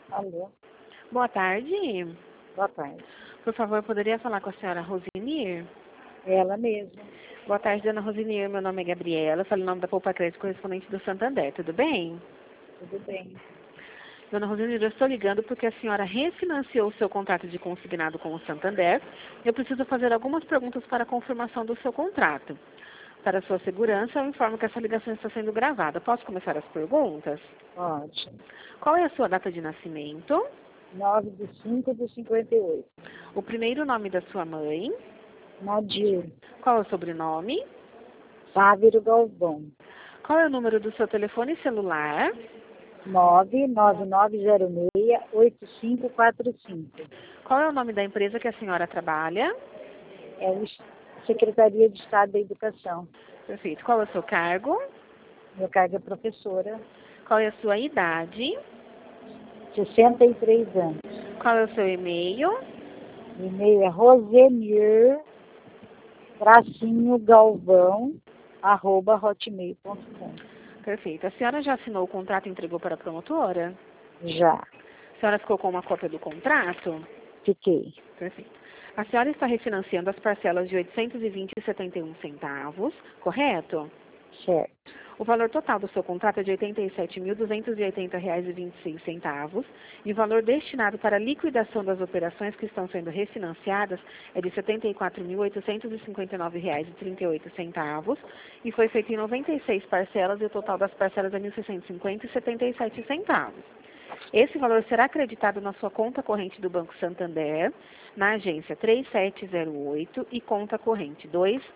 Alô, Boa tarde. boa tarde. Por favor, poderia falar com a senhora Rosinir? Ela mesma. Boa tarde, dona Rosinir. Meu nome é Gabriela. Falo em nome da Poupa Crédito, correspondente do Santander. Tudo bem? Tudo bem. Dona Rosinir, eu estou ligando porque a senhora refinanciou o seu contrato de consignado com o Santander. Eu preciso fazer algumas perguntas para a confirmação do seu contrato. Para sua segurança, eu informo que essa ligação está sendo gravada. Posso começar as perguntas? Pode. Qual é a sua data de nascimento? 9/5/58. O primeiro nome da sua mãe? Nadir. Qual é o sobrenome? Sávero Galvão. Qual é o número do seu telefone celular? 99906-8545. Qual é o nome da empresa que a senhora trabalha? É a Secretaria de Estado da Educação. Perfeito. Qual é o seu cargo? Meu cargo é professora. Qual é a sua idade? 63 anos. Qual é o seu e-mail? O e-mail é rosenir-galvão@hotmail.com. Perfeito. A senhora já assinou o contrato e entregou para a promotora? Já. A senhora ficou com uma cópia do contrato? Fiquei. Perfeito. A senhora está refinanciando as parcelas de R$ 820,71, correto? Certo. O valor total do seu contrato é de R$ 87.280,26 e o valor destinado para a liquidação das operações que estão sendo refinanciadas é de R$ 74.859,38 e foi feito em 96 parcelas e o total das parcelas é R$ 1.650,77. Esse valor será acreditado na sua conta corrente do Banco Santander, na agência 3708 e conta corrente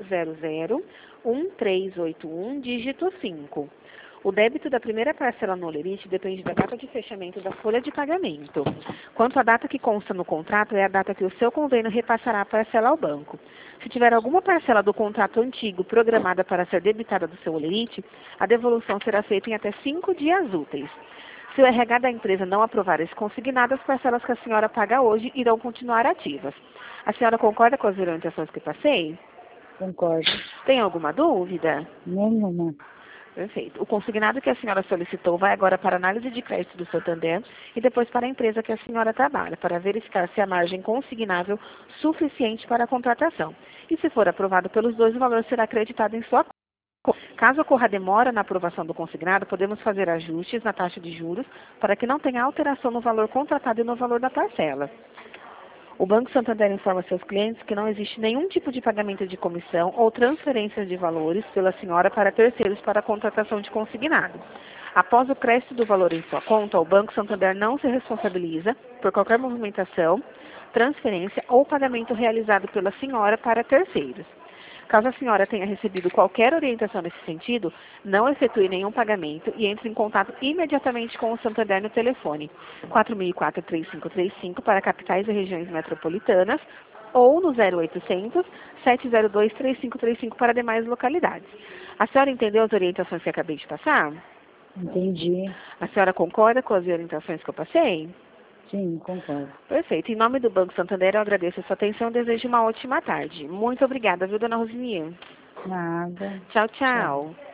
2001381, dígito 5. O débito da primeira parcela no Olerite depende da data de fechamento da folha de pagamento. Quanto à data que consta no contrato, é a data que o seu convênio repassará a parcela ao banco. Se tiver alguma parcela do contrato antigo programada para ser debitada do seu Olerite, a devolução será feita em até 5 dias úteis. Se o RH da empresa não aprovar esse consignado, as parcelas que a senhora paga hoje irão continuar ativas. A senhora concorda com as orientações que passei? Concordo. Tem alguma dúvida? Nenhuma. Perfeito. O consignado que a senhora solicitou vai agora para a análise de crédito do Santander e depois para a empresa que a senhora trabalha, para verificar se a margem consignável suficiente para a contratação. E se for aprovado pelos dois, o valor será acreditado em sua conta. Caso ocorra demora na aprovação do consignado, podemos fazer ajustes na taxa de juros para que não tenha alteração no valor contratado e no valor da parcela. O Banco Santander informa seus clientes que não existe nenhum tipo de pagamento de comissão ou transferência de valores pela senhora para terceiros para a contratação de consignado. Após o crédito do valor em sua conta, o Banco Santander não se responsabiliza por qualquer movimentação, transferência ou pagamento realizado pela senhora para terceiros. Caso a senhora tenha recebido qualquer orientação nesse sentido, não efetue nenhum pagamento e entre em contato imediatamente com o Santander no telefone 4004-3535 para capitais e regiões metropolitanas ou no 0800 702 3535 para demais localidades. A senhora entendeu as orientações que acabei de passar? Entendi. A senhora concorda com as orientações que eu passei? Sim, concordo. Perfeito. Em nome do Banco Santander, eu agradeço a sua atenção e desejo uma ótima tarde. Muito obrigada, viu, dona Rosinir? Nada. Tchau, Tchau. tchau.